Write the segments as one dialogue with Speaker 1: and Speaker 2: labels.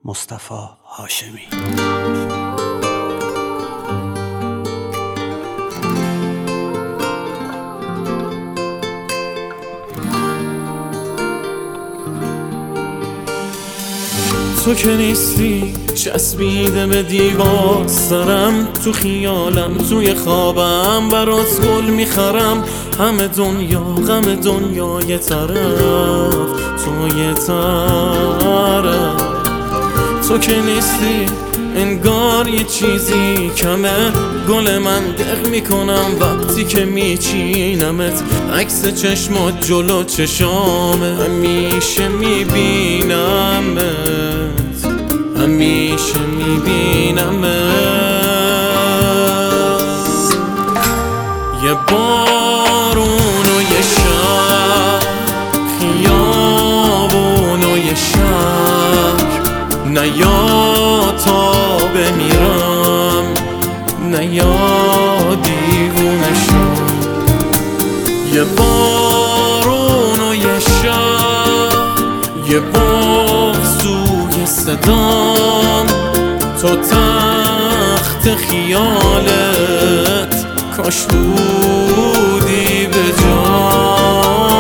Speaker 1: مصطفی هاشمی.
Speaker 2: تو که نیستی چسبیده به دیوار، سرم تو خیالم توی خوابم برات گل میخرم. همه دنیا غم دنیا یه طرف، تو یه طرف. تو که نیستی انگار یه چیزی کمه، گل من دق میکنم وقتی که میچینمت. عکس چشمات جلو چشامه، همیشه میبینمت، همیشه میبینمت. یه بارون و یه شب، خیابون و یه شهر، نیا تا بمیرم، نیا دیوونه شم. یه بارون و یه شب، یه بغض توی صدام، تو تخت خیالت کاش بودی به جان.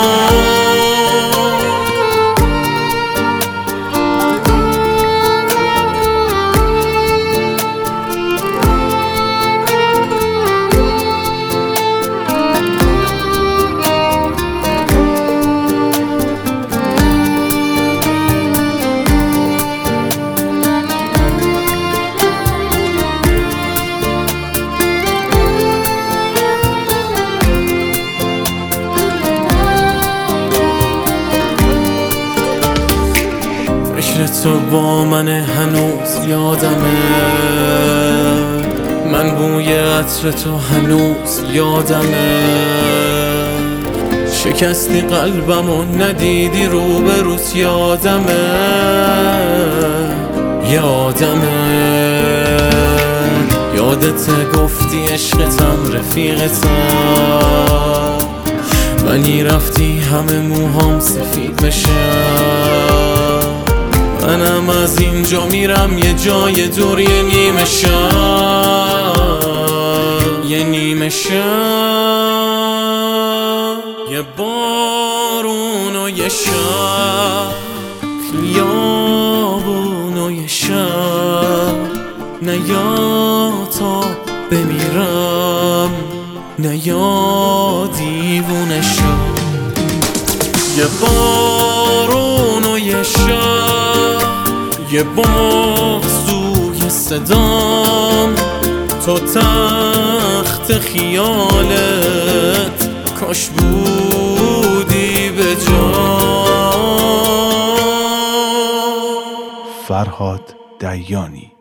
Speaker 2: تو با من هنوز یادمه، من بوی عطر تو هنوز یادمه. شکستی قلبم و ندیدی روبروت یادمه، یادمه. یادت گفتی عشقتم رفیقتم، ولی رفتی همه موهام سفید بشم. منم از اینجا میرم یه جای دور، یه نیمه شب، یه نیمه شب. یه بارون و یه شب، خیابون و یه شب، نیا تا بمیرم، نیا دیوونه شم. یه بارون و یه شب، یه بغض توی صدام، تو تخت خیالت کاش بودی به جان.
Speaker 1: فرهاد دیانی.